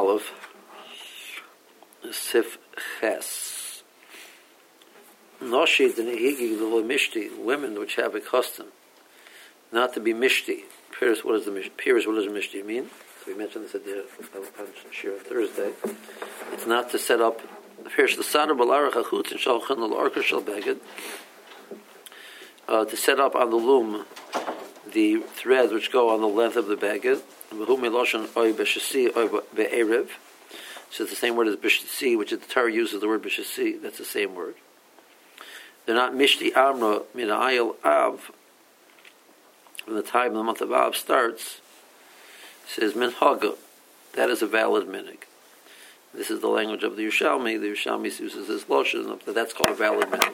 Aleph, Sif Ches. Noshi Denehigi Lula Mishti, women which have a custom not to be Mishti. Pirs, what does a Mishti mean? So we mentioned this at the Shir on Thursday. It's not to set up Pirs the Sadar Balarach Achut and Shalchan L'Orker Shal Beged, to set up on the loom the threads which go on the length of the Beged. So it's the same word as Bishasi, which the Torah uses the word Bishasi. That's the same word. They're not Mishti Amra Min Ayil Av. From the time the month of Av starts, it says Minhaga. That is a valid minig. This is the language of the Yerushalmi. The Yerushalmi uses this lotion. That's called a valid minig.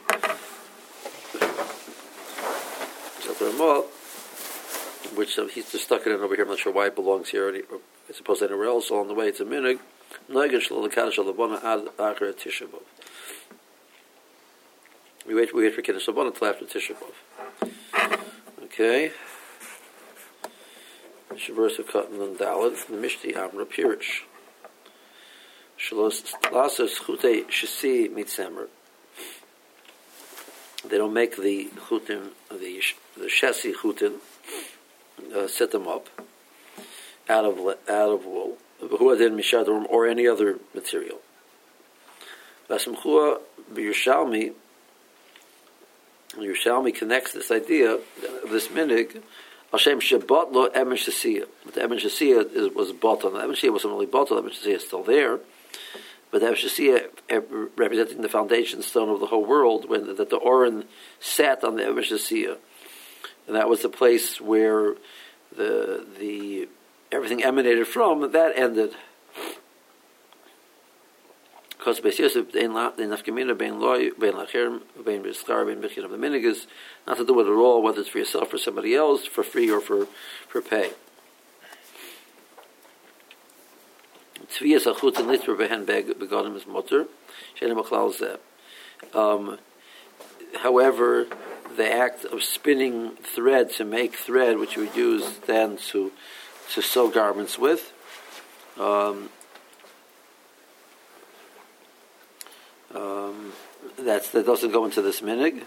So the Ramah, which he's just stuck it in over here. I'm not sure why it belongs here. Or it's supposed to anywhere else. Along the way, it's a minig. We wait for Kiddush Labana until after Tisha B'Av. Okay. Shavuos of Cotton and Daled, the Mishti Amra Pirish. Shalos Lasas Chute Shasi Mitzemer. They don't make the chutim, the shasi chutim, set them up out of wool, or any other material. Vasimchua Yerushalmi connects this idea of this minig. Hashem shebat lo emen shasiyah. But the emen shasiyah was bottle. The emen shasiyah wasn't really bottle. The emen shasiyah is still there. But the emen shasiyah, representing the foundation stone of the whole world, that the Oren sat on the emen shasiyah, and that was the place where the everything emanated from. That ended. Because Beis Yosef the nafkamina bein loy bein lacher bein b'skar bein b'chin of the minigas, not to do with it at all, whether it's for yourself or somebody else, for free or for pay. Tzviyas achut and litver behen begonim is mutter. Shenem achlal zeh. However, the act of spinning thread to make thread, which you would use then to sew garments with, that doesn't go into this minig,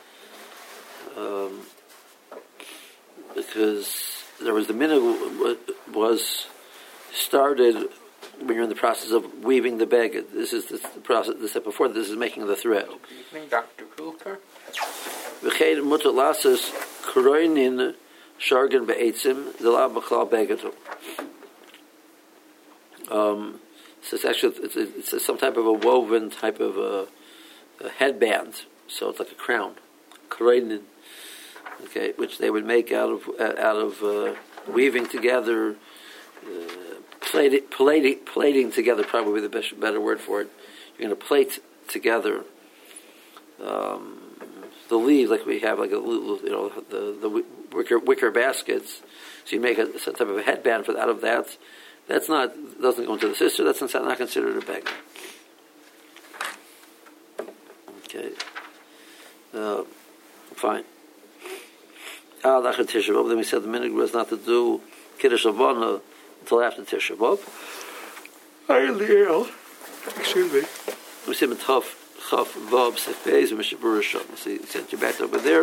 because there was the minig was started when you're in the process of weaving the bag. This is the process. The step before this is making the thread. Good evening, Dr. Kulker. V'chein mutar lasas kroinin shargan be'etzim d'la b'chlal begetu. So it's actually it's some type of a woven type of a headband. So it's like a crown, kroinin. Okay, which they would make out of weaving together, plating together. Probably the better word for it. You're going to plate together the leaves, like we have, like the wicker baskets. So you make some type of a headband out of that. That's doesn't go into the sister. That's not considered a bag. Okay, fine. Then we said the minig was not to do Kiddush Labana until after Tisha B'Av. Excuse me. We said Chaf Vav Sefez and Mishabur Shom. See, sent you back over there.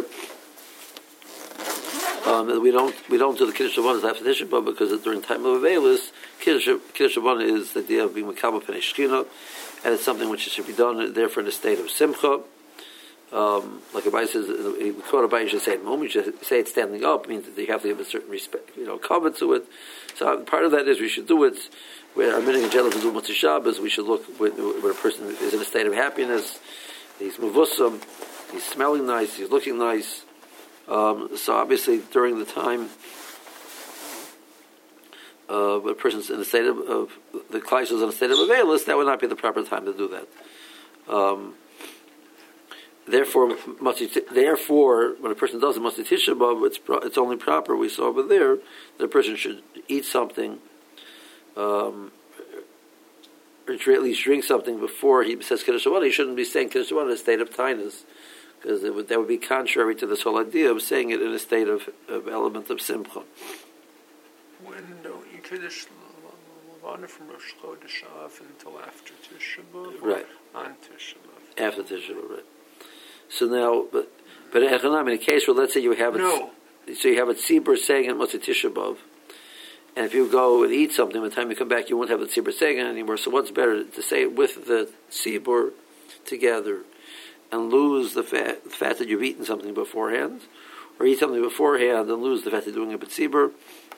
We don't do the Kiddush Labana until after Tisha B'Av because during the time of Avelis, Kiddush Labana is the idea of being Mekabel Pnei Shechina, and it's something which should be done therefore in a state of Simcha. Like Abai says, we quote Abai, you should say it moment, you should say it standing up, means that you have to give a certain respect, cover to it. So part of that is we should do it where our minhag and jealous do Motzei Shabbos. We should look when a person is in a state of happiness, he's muvusam, he's smelling nice, he's looking nice. So obviously during the time when a person's in a state of the Klais is in a state of Avelis, that would not be the proper time to do that. Therefore, when a person does a Motzei Tisha B'Av, it's only proper. We saw over there that a person should eat something, or at least drink something before he says Kiddush Labana. He shouldn't be saying Kiddush Labana in a state of tinus, because that would be contrary to this whole idea of saying it in a state of element of Simcha. When don't you Kiddush B'Av from Rosh Chodesh Av until after Tisha B'Av. Right. On Tisha B'Av. After Tisha B'Av, right. So now, but in a case where let's say you have it, so you have a tzibur saying it must be Tisha B'Av, and if you go and eat something, by the time you come back, you won't have the tzibur saying it anymore. So what's better, to say it with the tzibur together and lose the fact that you've eaten something beforehand, or eat something beforehand and lose the fact that you're doing it with tzibur?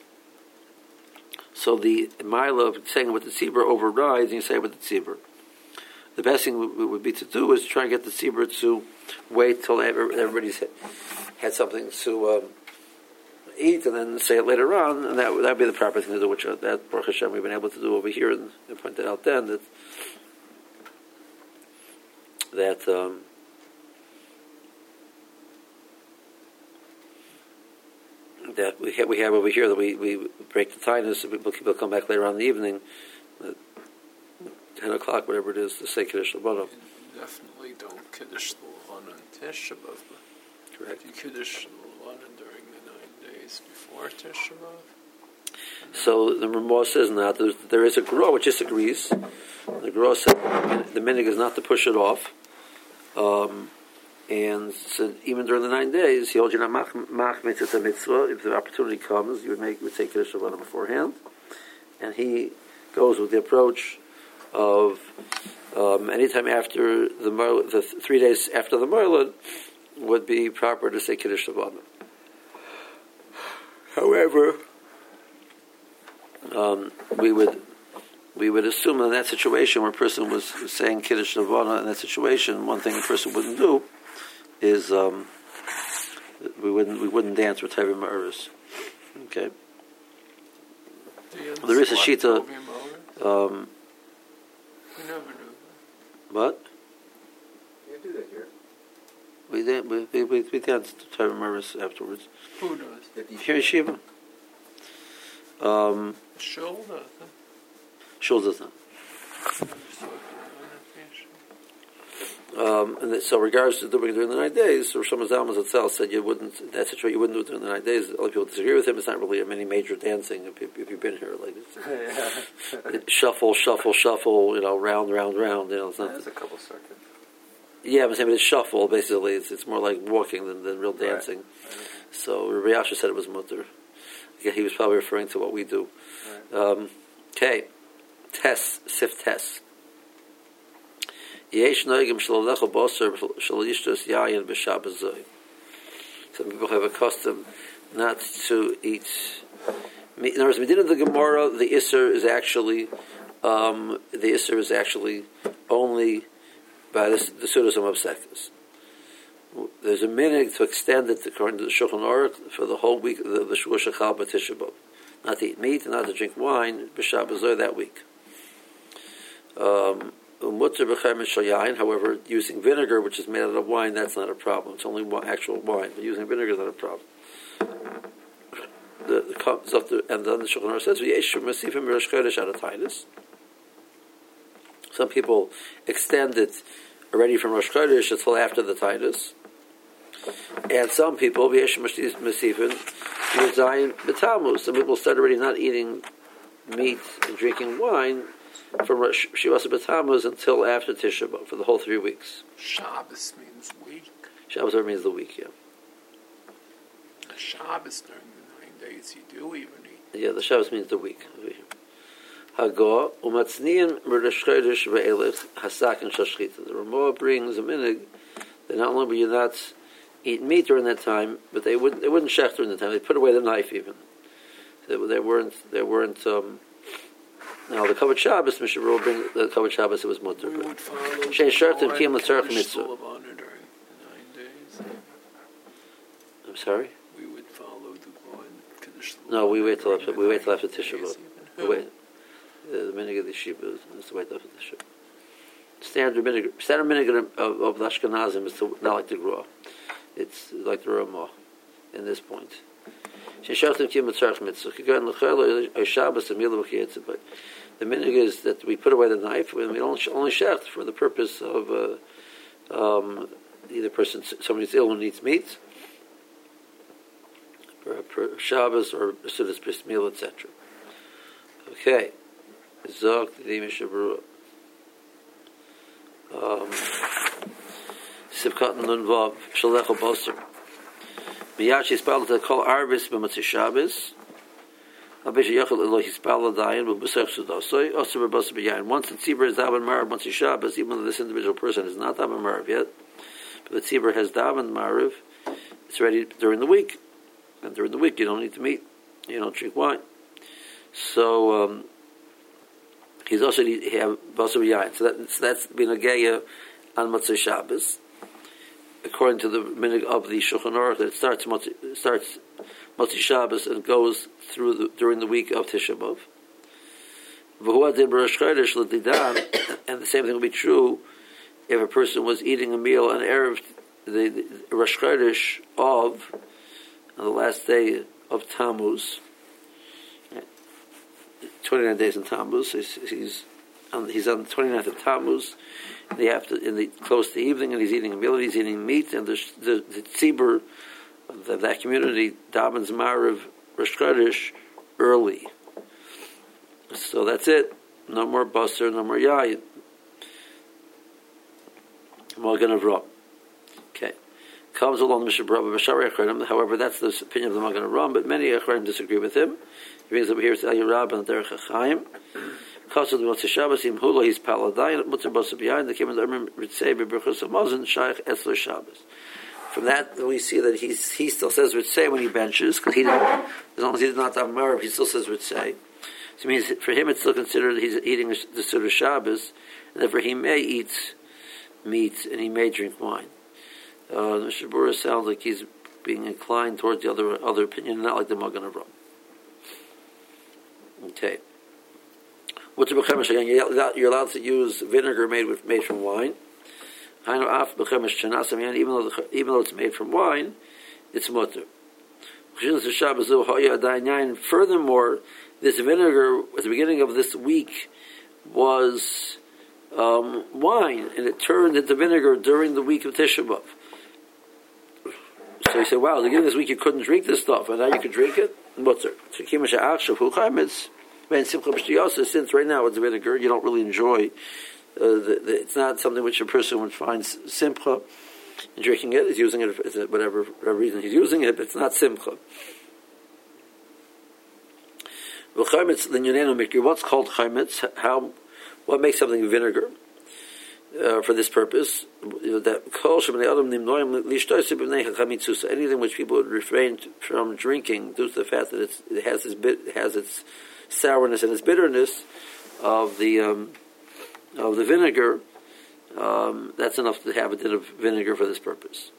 So the mila of saying it with the tzibur overrides, and you say it with the tzibur. The best thing would be to do is try and get the tzibur to wait till everybody's had something to eat, and then say it later on, and that would be the proper thing to do, which that Baruch Hashem we've been able to do over here, and I pointed out then that we have over here, that we break the tinus, and people come back later on in the evening, at 10 o'clock, whatever it is, to say Kiddush L'Bana. Definitely don't Kiddush L'Bana on Tisha B'Av. Correct. If you Kiddush L'Bana during the 9 days before Tisha B'Av. So the Ramah says now there is a Gra which disagrees. The Gra said the minig is not to push it off. And so even during the 9 days, he holds you not mach mitzvah mitzvah. If the opportunity comes, you would take Kiddush L'Bana beforehand. And he goes with the approach of anytime after the 3 days after the Moilad would be proper to say Kiddush L'Bana. However, we would assume in that situation where a person was saying Kiddush L'Bana, in that situation, one thing a person wouldn't do is we wouldn't dance with Tevim Ma'aris. Okay. There is a shita. We never knew that. What? You do that here. We danced to Tevim Ma'aris afterwards. Who does? Here in Shiva. Shul does. Shul does not. And so, regards to doing it during the 9 days, Rosh Hashanah itself said you wouldn't. That's true. You wouldn't do it during the 9 days. Other people disagree with him. It's not really any major dancing. If you've been here, like it's shuffle, round. It's not. There's a couple circuits. Yeah, I'm saying it's shuffle. Basically, it's more like walking than real dancing. Right. So Rabbi Yasha said it was mutter. Yeah, he was probably referring to what we do. Right. Okay, sif test. Some people have a custom not to eat meat. In other words, within the Gemara, the Isser is actually only by the Sudasam of Sekas. There's a minig to extend it according to the Shulchan Aruch for the whole week of the Shua Shechal B'Tisha B'Av. Not to eat meat and not to drink wine b'Shabbos that week. However, using vinegar, which is made out of wine, that's not a problem. It's only actual wine, but using vinegar is not a problem. And then the Shulchan Aruch says, some people extend it already from Rosh Chodesh until after the Titus. And some people, some people start already not eating meat and drinking wine from Shivasa B'Tammuz until after Tisha B'Av for the whole 3 weeks. Shabbos means week. Shabbos means the week, yeah. Shabbos during the 9 days you do even eat. Yeah, the Shabbos means the week. Hagah umatzniin b'Rosh Chodesh ve'elech hasakin shashchita. The Ramah brings a minig that not only will you not eat meat during that time, but they wouldn't shech during the time. They put away the knife even. They weren't. Now the Kavod Shabbos, Mishra will bring the Kavod Shabbos. It was mutter. We would follow Shein shartim kiyam the l'tzarech mitzvah. during the 9 days. I'm sorry. We would follow the Kiddush. No, we wait till after Tisha B'Av. Who? Wait. The minig of the Shiva is to wait after the Shiva. Standard minig of the Ashkenazim is to not like the Gra. It's like the Ramah in this point. But the minig is that we put away the knife and we only shecht for the purpose of either somebody's ill and needs meat, for Shabbos or Sudas Bris Meal, etc. Okay. Zog the Mishabru. Sivkat Nun Vav Shalecho Boser. Miyachi spelled to call Arbis b'Matzei Shabbos. Abisha Yachal Elohi spelled Dayan b'Busach Sudosoi. Oser b'Boser b'Yayin. Once the tzibur is daven Marav Matzei Shabbos, even though this individual person is not daven Marav yet, but the tzibur has daven Marav, it's ready during the week. And during the week, you don't need to meet. You don't drink wine. So he's also have Boser b'Yayin. So that's being a geya on Matzei Shabbos. According to the minhag of the Shulchan Aruch, that it starts Matzei Shabbos and goes through during the week of Tisha B'Av. And the same thing will be true if a person was eating a meal on Erev, the Rosh Chodesh of, on the last day of Tammuz, 29 days in Tammuz. He's on the 29th of Tammuz. Close to evening, and he's eating a meal, he's eating meat, and the tzibur of that community davens Marav Rosh Chodesh early. So that's it. No more Basar, no more Yayin. Magen Avraham. Okay. Comes along Mishabra B'Shari Acharim. However, that's the opinion of the Magen Avraham, but many Acharim disagree with him. He brings up here to Eliyah Rab and Derech HaChaim. Kasud Motzei Shabbos im Hula he's Paladayin Mutzah Boser b'Yayin. They came in the Urmim Ritzei b'Berchos Hamazon Shaykh Esler Shabbos. From that we see that he still says Ritzei when he benches, because as long as he did not have Marav, he still says Ritzei. So it means for him it's still considered he's eating the Seder Shabbos, and therefore he may eat meat and he may drink wine. Mr. Bura sounds like he's being inclined towards the other opinion, not like the Magen Avraham. Okay. What's again? You're allowed to use vinegar made from wine. Even though it's made from wine, it's mutter. Furthermore, this vinegar at the beginning of this week was wine, and it turned into vinegar during the week of Tisha B'Av. So you say, wow, at the beginning of this week you couldn't drink this stuff, and now you can drink it? Mutter. Since right now it's vinegar, you don't really enjoy. It's not something which a person would find simcha in drinking it. He's using it for whatever reason he's using it, but it's not simcha. What's called chametz? What makes something vinegar for this purpose? Anything which people would refrain from drinking due to the fact that it has its sourness and its bitterness of the vinegar, that's enough to have a bit of vinegar for this purpose.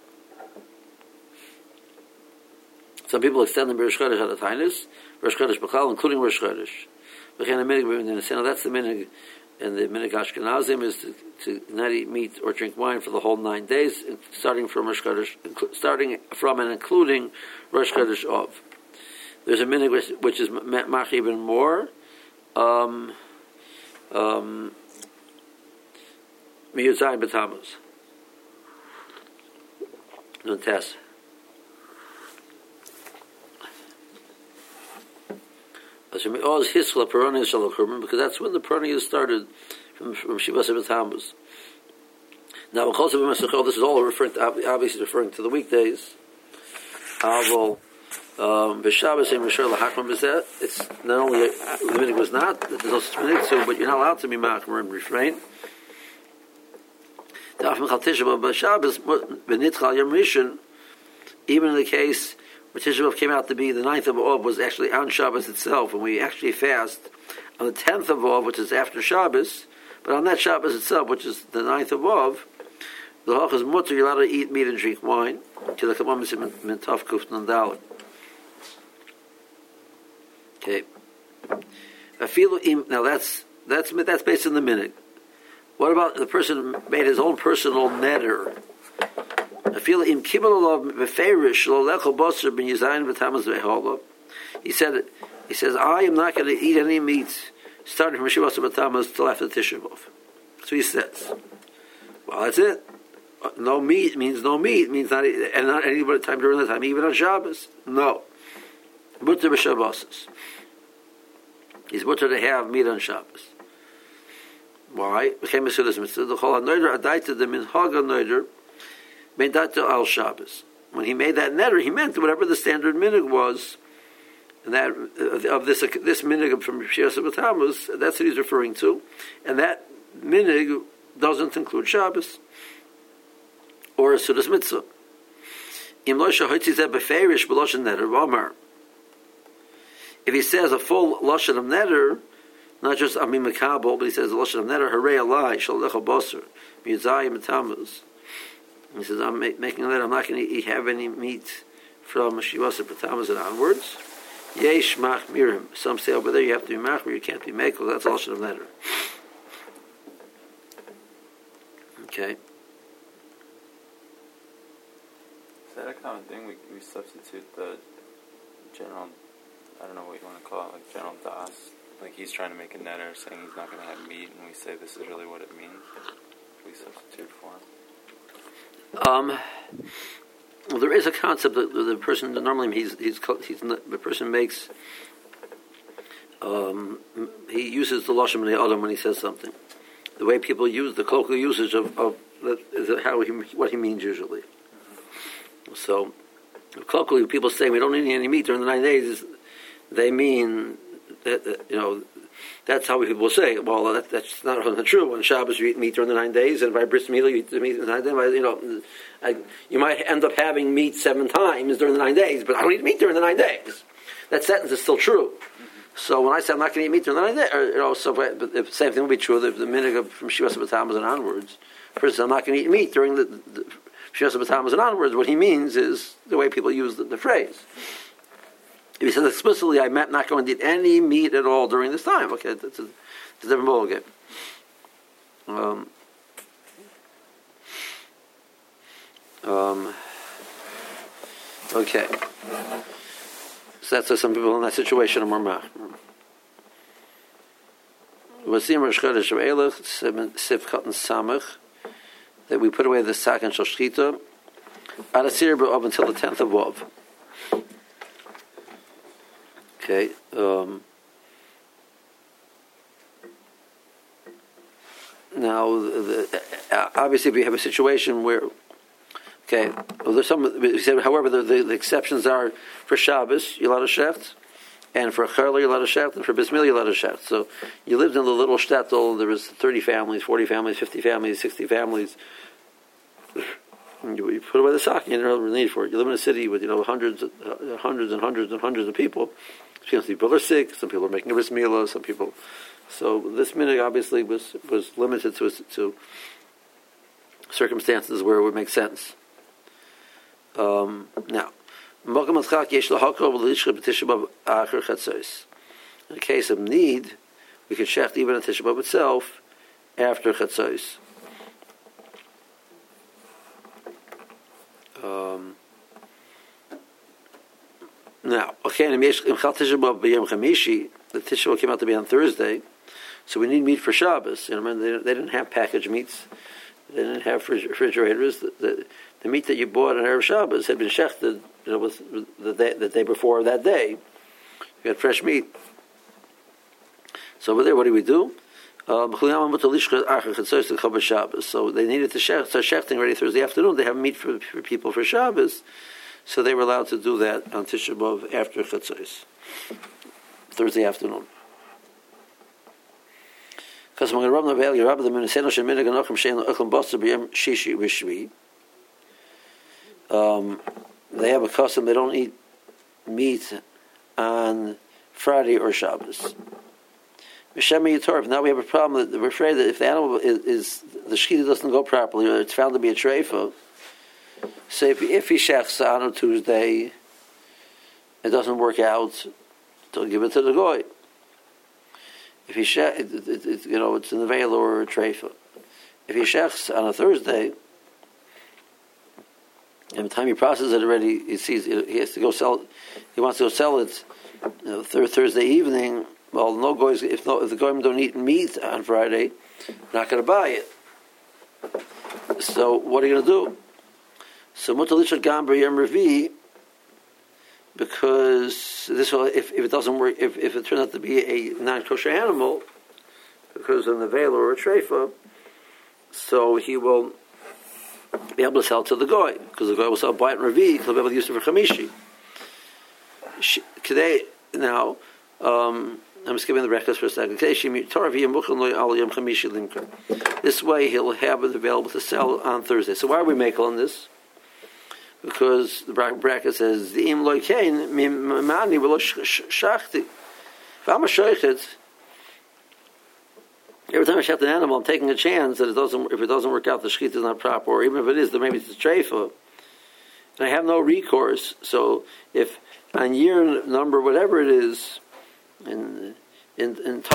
Some people extend the Rosh Chodesh at a tinus, Rosh Chodesh B'chal, including Rosh Chodesh. Now that's the minhag, and the minhag Ashkenazim is to not eat meat or drink wine for the whole 9 days, starting from and including Rosh Chodesh of. There's a minhag which is mach even more. Miyuzayin b'Tammuz. Nuntes. Because that's when the Peronius started from Shivas b'Tammuz. Now, because of this is all referring to, obviously referring to the weekdays. B'Shabbos and Rishon lahachmer b'zeh. It's not only the minhag was not, there's no such minhag to, but you're not allowed to be machmer and refrain. Even in the case where Tisha B'Av came out to be the 9th of Av, was actually on Shabbos itself, and we actually fast on the 10th of Av, which is after Shabbos, but on that Shabbos itself, which is the 9th of Av, the halach is mutter, you're allowed to eat meat and drink wine, till the Kamam Mintav Kuf Nandal. Okay. Now that's based on the minhag. What about the person made his own personal neder? He says, I am not going to eat any meat starting from Shivas B'Tammuz till after Tisha B'Av. So he says, well, that's it. No meat means no meat. Means not, and not any time during the time, even on Shabbos. No. Mutter b'Shabbos. He's mutter to have meat on Shabbos. Why? Became a Sudas Mitzvah. The Chol HaNoder Adaita the Minhag HaNoder made that to Al Shabbos. When he made that neder, he meant whatever the standard minhag was, and that of this minhag from Shias B'Tammuz, that's what he's referring to, and that minhag doesn't include Shabbos or a Sudas Mitzvah. Im lo shahotzi zeh beferish b'loshen neder v'amar. If he says a full lashon of neder, not just Amim Makabel, but he says the lashon of neder, Harei Alai Shalecha Basar Miyazayim B'Tammuz. He says, I'm making a neder, I'm not going to have any meat from Shivasa B'Tammuz and onwards. Yesh Machmirim. Some say over there you have to be Machmir, you can't be Mekel. That's a lashon of neder. Okay. Is that a common thing? We substitute the general, I don't know what you want to call it, like general das. Like he's trying to make a netter saying he's not going to have meat, and we say this is really what it means. We substitute for him. Well, there is a concept that the person normally the person makes. He uses the lashon b'nei adam when he says something. The way people use the colloquial usage of is what he means usually. So, colloquially, people say we don't eat any meat during the 9 days. They mean that that's how people say. Well, that's not true. On Shabbos you eat meat during the 9 days, and by bris milah you eat the meat in the 9 days. You might end up having meat 7 times during the 9 days, but I don't eat meat during the 9 days. That sentence is still true. So when I say I'm not going to eat meat during the 9 days, but the same thing will be true if the minhag from Shivas B'Tammuz and onwards. For instance, I'm not going to eat meat during the Shivas B'Tammuz and onwards. What he means is the way people use the phrase. If he says explicitly, I meant not going to eat any meat at all during this time. Okay, that's a different ballgame. Okay. So that's why some people in that situation are more mach. Vasim Rosh Chodesh of Elach, Sif Katan Samach, that we put away the Sak and Shoshchita, Adasir B'Ov until the 10th of Vav. Okay. Now, obviously, if we have a situation where, well, there's some. However, the exceptions are for Shabbos, you're allowed to shecht, and for Charla, you're allowed to shecht, and for Bris Milah, you're allowed to shecht. So you lived in the little shtetl. There was 30 families, 40 families, 50 families, 60 families. You put away the sock, you don't really need for it. You live in a city with hundreds of people. Some people are sick. Some people are making a bris milah. Some people. So this minhag obviously was limited to circumstances where it would make sense. Now, in the case of need, we can shecht even a Tisha B'Av itself after Chatzos. Now, the Tisha B'Av came out to be on Thursday, so we need meat for Shabbos. They didn't have packaged meats. They didn't have refrigerators. The meat that you bought on Erev Shabbos had been shechted, with the day before that day. You had fresh meat. So over there, what do we do? So they needed to start shechting ready Thursday afternoon. They have meat for people for Shabbos, so they were allowed to do that on Tisha B'Av after Chatzos, Thursday afternoon. Because they have a custom, they don't eat meat on Friday or Shabbos. Now we have a problem that we're afraid that if the animal is the shechita doesn't go properly, or it's found to be a treifa, so if he shechs on a Tuesday, it doesn't work out, they'll give it to the goy. If he it's in the veil or a treifa. If he shechs on a Thursday, and by the time he processes it already, he sees he has to go sell. He wants to go sell it Thursday evening. Well, no goys. If the goyim don't eat meat on Friday, they're not going to buy it. So what are you going to do? So mutalisha gamber yom revi, because this will, if it doesn't work, if it turns out to be a non-kosher animal, because of the veil or a treifa, so he will be able to sell to the goy, because the goy will sell bite and revi, he'll be able to use it for chamishi. Today, now, I'm skipping the breakfast for a second. This way he'll have it available to sell on Thursday. So why are we making on this? Because the bracket says, every time I shech an animal, I'm taking a chance that if it doesn't work out, the shechita is not proper, or even if it is, then maybe it's a treifa, and I have no recourse. So if on year number whatever it is, back in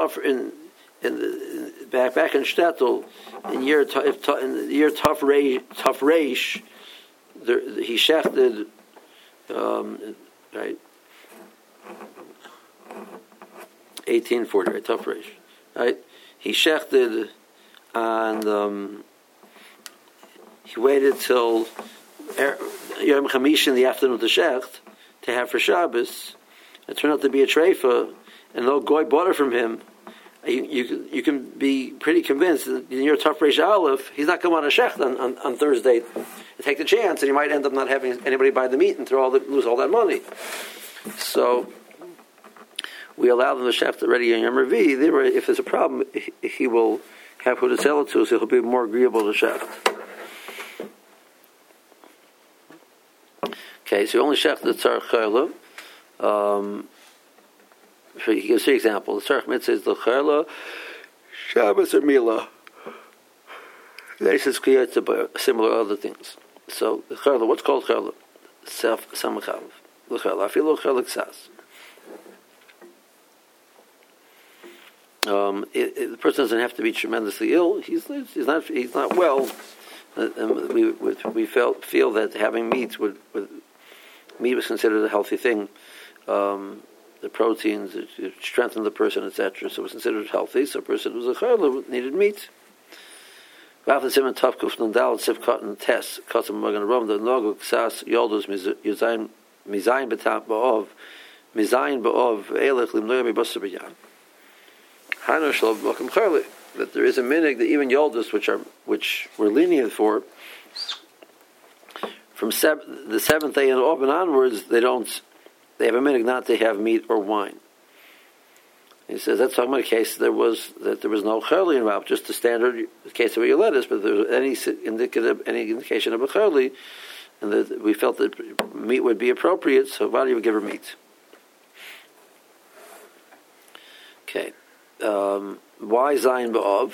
shtetl, in year tough reish, he shechted, right, 1840, right, tough reish, right. He shechted, and he waited till Yom Chamish in the afternoon to shecht to have for Shabbos. It turned out to be a treifa, and no goy bought it from him. You can be pretty convinced that in your tough reish aleph, he's not going to shecht on Thursday. You take the chance, and you might end up not having anybody buy the meat and lose all that money. So we allow them to shecht already in Yom Revi. If there's a problem, he will have who to sell it to, so he'll be more agreeable to shecht. Okay, so you only shecht the tzarech chayla. He gives 3 examples. The tzarech mitzvah is the chayla, Shabbos or Milah. Then he says similar other things. So the chayla, what's called chayla? Samachav. The chayla. Afilu chayla ksas. The person doesn't have to be tremendously ill. He's not well. We feel that having meat meat was considered a healthy thing. The proteins it strengthened the person, etc. So it was considered healthy. So a person who was a chayla needed meat. After Simon Tavkuf Nandal Sif Cotton Tess Cotton Magan Rom the Nogu Ksas Yoldus Mizayin Betam Baov Mizayin Baov Elech Limnoyami Basabayan. That there is a minig that even Yoldus, which we're lenient for, from the 7th day and onwards, they have a minig not to have meat or wine. He says that's talking about a case there was no chayli involved, just the standard case of a lettuce, but if there was any indication of a chayli, and that we felt that meat would be appropriate, so why do you give her meat? Okay. Why Zayin Ba'ov?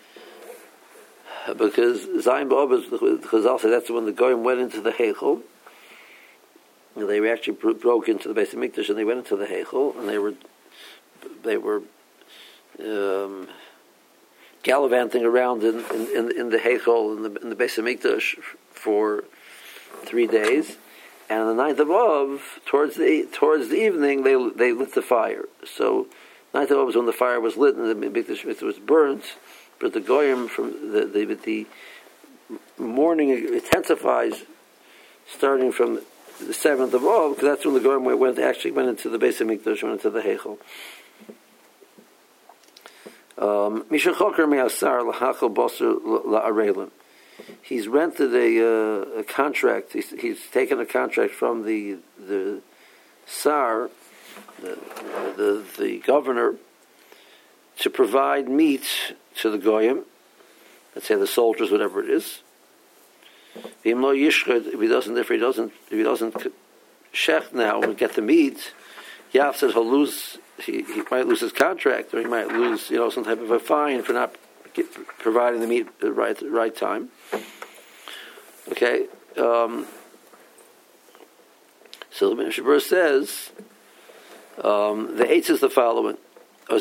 Because Zayin Ba'ov is the Chazal said that's when the Goyim went into the Heichel. And they actually broke into the Beis Hamikdash and they went into the Heichel and they were gallivanting around in the Heichel in the Beis Hamikdash for 3 days. And on the 9th of Av, towards the evening, they lit the fire. So 9th of Av was when the fire was lit and the Mikdash was burnt, but the Goyim from the morning intensifies starting from the 7th of Av, because that's when the Goyim went into the Beis Hamikdash, went into the Heichel. He's rented a contract. He's taken a contract from the Sar, the governor, to provide meat to the Goyim, let's say the soldiers, whatever it is. If he doesn't shech now and get the meat, Yav says he'll lose. He might lose his contract, or he might lose, some type of a fine for not providing the meat at the right time. Okay. So the Mishnah says the eighth is the following. The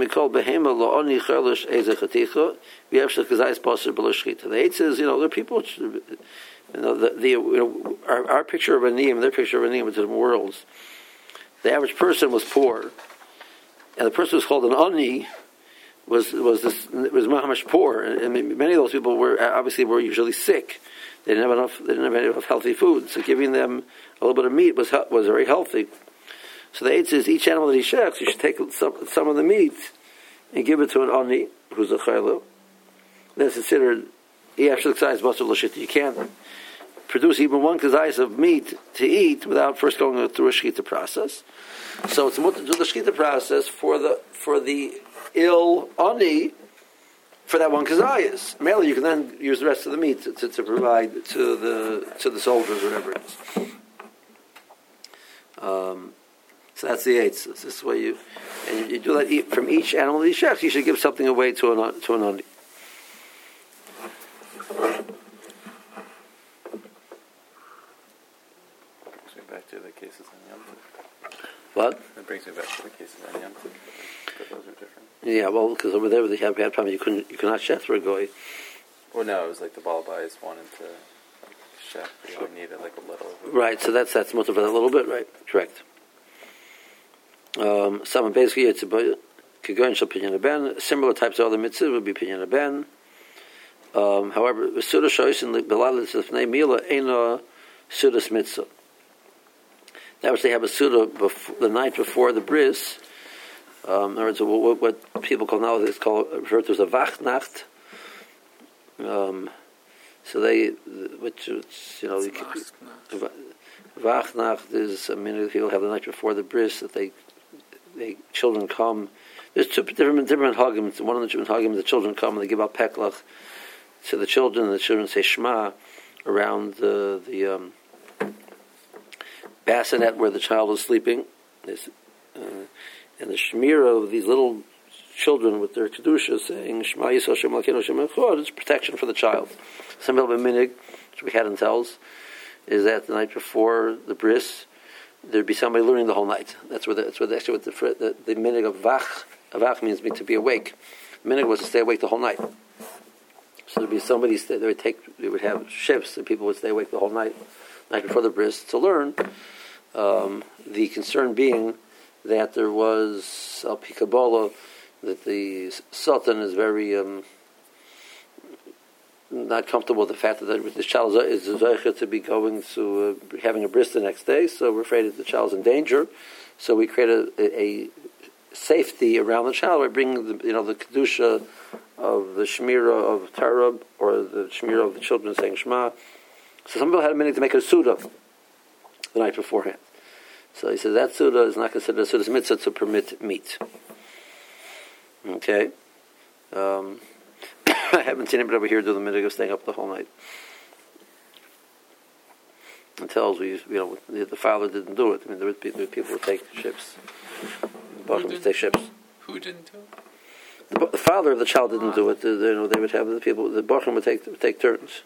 eighth is, there are people, our picture of Aniyim, their picture of Aniyim are different worlds. The average person was poor, and the person who was called an Ani was mamash poor, and many of those people were usually sick. They didn't have enough healthy food, so giving them a little bit of meat was very healthy. So the eighth is each animal that he shechs, you should take some of the meat and give it to an Ani, who's a Chayla, then it's considered, he actually excises Basar L'Shita. You can't produce even one kazayas of meat to eat without first going through a Shechita process. So it's mutter to do the Shechita process for the ill Ani, for that one kazayas. Mainly you can then use the rest of the meat to provide to the soldiers, whatever it is. So that's the eights. This is where you do that from each animal that you shech. You should give something away to an Ani. Brings me back to the cases on Yom Tov. What? That brings me back to the cases on Yom Tov. But those are different. Yeah, well, because over there they have time. You could not shech for a goy. Well, no, it was like the Balabais wanted to chef. They only needed like a little. Right, so that's mutter for that little bit, right? Correct. Some basically it's about Kigoyin shall pinyan ben. Similar types of other mitzvahs would be pinyan ben. However, Suda shows in the Belalis of Ney Mila Eino Suda's mitzvah. That was they have a Suda the night before the bris. In other words, what people call now is referred to as a Wachnacht. So they, which is, Wachnacht is, people have the night before the bris that they children come. There's two different hagims. One of the different hagims, the children come and they give out peklach to the children, and the children say Shema around the bassinet where the child is sleeping. And the shemira of these little children with their kedusha saying Shema Yisrael Shem Elokeinu Shem Echad, it's protection for the child. Some people have minig, which we had in tells, is that the night before the bris there'd be somebody learning the whole night. That's where the minig of vach means to be awake. The minig was to stay awake the whole night. So there'd be somebody they would have shifts and people would stay awake the whole night before the bris to learn. The concern being that there was al pi Kabbalah, that the Sultan is very not comfortable with the fact that this child is zeicha to be going to having a bris the next day, so we're afraid that the child's in danger. So we created a safety around the child by bringing the kedusha of the shemira of Torah or the shemira of the children saying Shema. So some people had a minute to make a suda the night beforehand. So he says that suda is not considered a suda's mitzvah to permit meat. Okay. I haven't seen anybody over here do the minig of staying up the whole night. It tells the father didn't do it. There would people would take ships. The would take ships. Who didn't do it? The father of the child didn't do it. They would have the people. The bachim would take turns.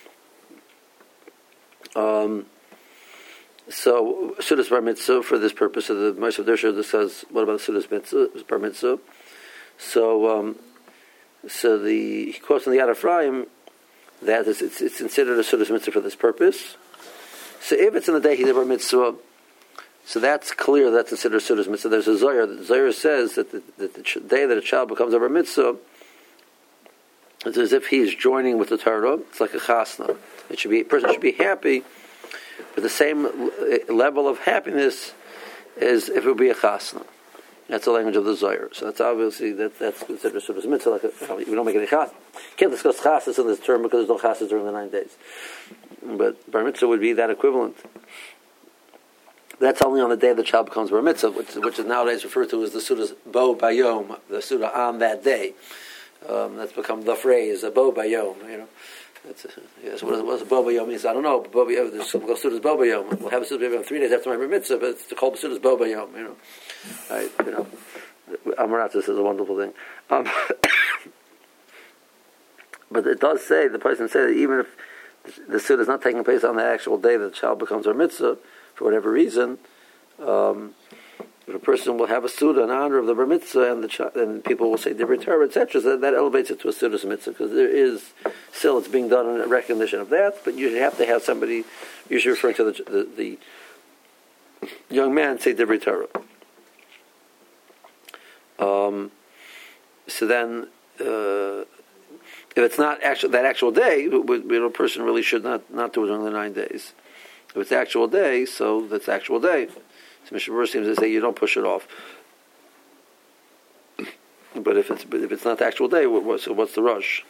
So Sudas Bar Mitzvah for this purpose of the Moshe Dersher discuss what about the Sudas Mitzvah Bar Mitzvah. So he quotes in the Yad Ephraim that it's considered a Sudas Mitzvah for this purpose. So if it's in the day he did Bar Mitzvah, so that's clear that's considered a Sudas Mitzvah. There's a Zohar. The Zohar says that the day that a child becomes a Bar Mitzvah, it's as if he's joining with the Torah. It's like a chasna. A person should be happy with the same level of happiness as if it would be a chasna. That's the language of the Zohar. So that's obviously that's considered sort of mitzvah. We don't make any chas. Can't discuss chasnas in this term because there's no chasnas during the 9 days. But bar mitzvah would be that equivalent. That's only on the day the child becomes bar mitzvah, which is nowadays referred to as the Suda's bo bayom, the Suda on that day. That's become the phrase, a bo bayom. Yes, what does bo bayom means? I don't know. There's something called Suda's bo bayom. We'll have a Suda bayom 3 days after my bar mitzvah, but it's called Suda's bo bayom. Right? Amaratus is a wonderful thing. But it does say, the person said that even if the Suda is not taking place on the actual day that the child becomes bar mitzvah, for whatever reason, if a person will have a Suda in honor of the bar mitzvah and people will say Divrei Torah, etc., so that elevates it to a Suda's mitzvah, because there is still, it's being done in recognition of that, but you have to have somebody, usually referring to the young man, say Divrei Torah. So then, if it's not that actual day, a person really should not do it during the 9 days. If it's the actual day, so that's the actual day. So Mishnah Berurah seems to say you don't push it off. But if it's not the actual day, so what's the rush?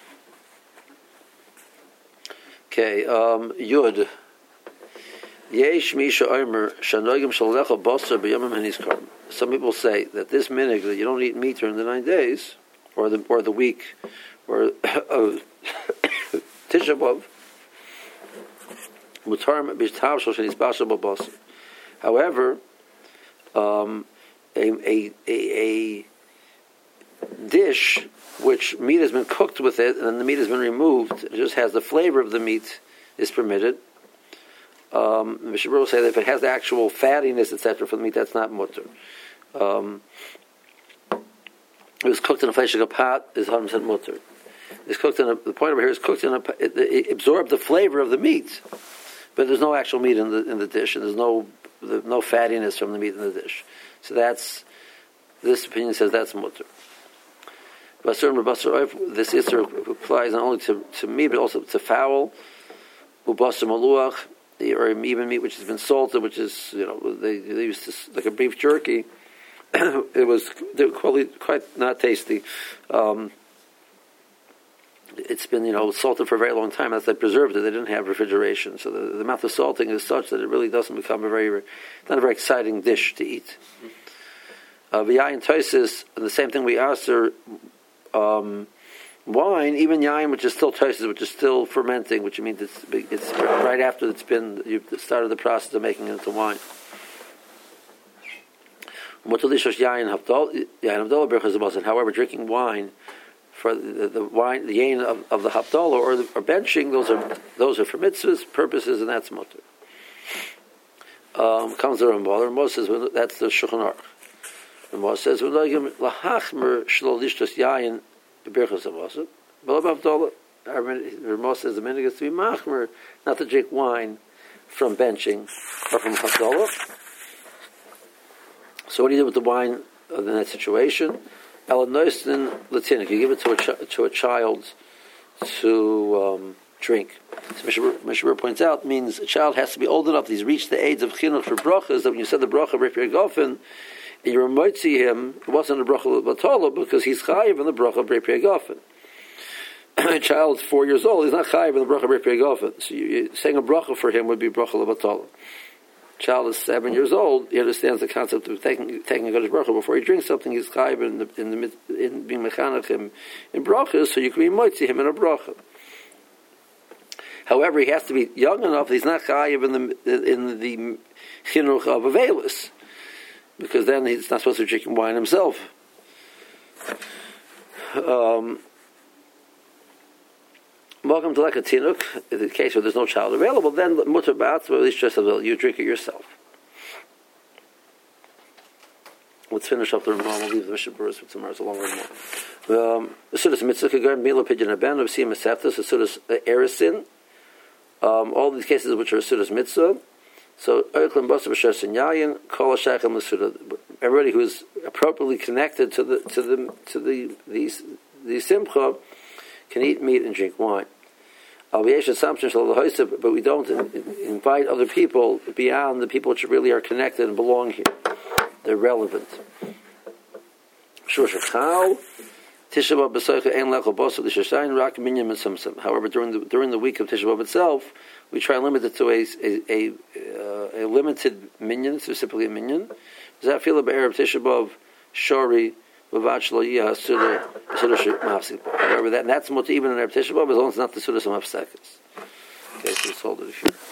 Okay, Yud. Yesh Misha Omer Shanogim Shalecha Basar B'Yomim Hanizkar. Some people say that this minig that you don't eat meat during the 9 days, or the week, or Tisha B'Av. Mutar B'Tav Shoshanis Basar B'Basar. However, a dish which meat has been cooked with it and then the meat has been removed, it just has the flavor of the meat, is permitted. Mishabur will say that if it has the actual fattiness, etc., for the meat, that's not mutter. It was cooked in a fleshig pot, is 100% mutter. It's cooked in the point over here is cooked in it absorbed the flavor of the meat, but there's no actual meat in the dish, and there's no fattiness from the meat in the dish. So this opinion says that's mutter. This Isser applies not only to meat, but also to fowl, ubasar maluach, or even meat which has been salted, which is, they used to, like a beef jerky. It was quite not tasty. It's been, salted for a very long time. As they preserved it, they didn't have refrigeration. So the amount of salting is such that it really doesn't become not a very exciting dish to eat. V'yayin toises, and the same thing we asked her, wine, even yayin, which is still toises, which is still fermenting, which means it's right after you've started the process of making it into wine. However, drinking wine for the wine, the yain of the haftalah or benching, those are for mitzvahs purposes, and that's mutter. Comes the Ramah says that's the Shulchan Aruch. Ramah says lahachmer shlo lishtos yain b'birchas havasah. Ramah says the minhag is to be machmer, not to drink wine from benching or from haftalah. So what do you do with the wine in that situation? Elanoistin latinik, you give it to a child to drink. So Mishabur points out, means a child has to be old enough that he's reached the age of chinuch for brachas, that when you said the bracha Repi Gofen, and you remotzi him, it wasn't a bracha l'batala because he's chayiv in the bracha Repi Gofen. A child's 4 years old, he's not chayiv in the bracha Repi Gofen. So saying a bracha for him would be bracha l'batala. Child is 7 years old, he understands the concept of taking a Kodesh Baruch Hu. Before he drinks something, he's chayiv in being mechanech him in brachas, so you can be moitzi him in a bracha. However, he has to be young enough that he's not chayiv in the chinuch of avelis, because then he's not supposed to drink wine himself. Welcome to like a tinuk. In the case where there's no child available, then mutter ba'atzma, at least just you drink it yourself. Let's finish up the Ramah. We'll leave the Mishabur for tomorrow. It's a long Ramah. Asudas mitzvah kagam mila pidyon haben of siyam eseftas asudas erisin. All these cases which are asudas mitzvah. So oiklim basa b'shar sinyayin kol hashaychim l'suda. Everybody who is appropriately connected to the simcha can eat meat and drink wine. But we don't invite other people beyond the people which really are connected and belong here. They're relevant. However, during the week of Tisha B'Av itself, we try and limit it to a limited minyan, specifically a minyan. Does that feel about Arab Tisha B'Av, Shori, However, that's much even in Arab Tisha B'Av, as long as it's not the Sudas of Mafsekas. Okay, so let's hold it here.